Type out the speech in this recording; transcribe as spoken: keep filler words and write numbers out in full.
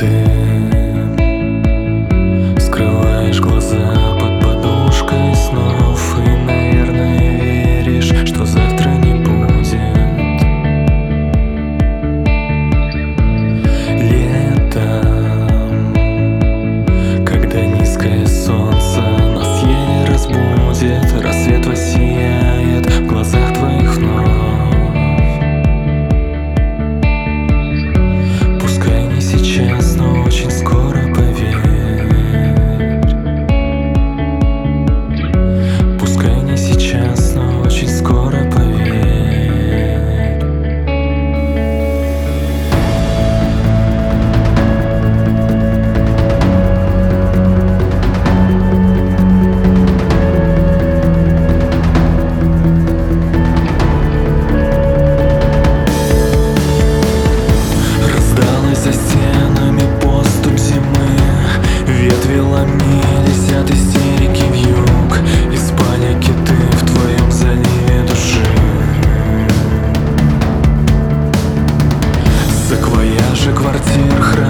ты скрываешь глаза под подушкой снов и, наверное, веришь, что завтра не будет. Летом, когда низкое солнце нас еле разбудит, рассвет воссияет в глазах твоих вновь. Пускай не сейчас, но очень скоро, поверь. Пускай не сейчас, но очень скоро, поверь. За стенами поступь зимы, ветви ломились от истерики вьюг, из паники ты в твоем заливе души. Саквояжи квартир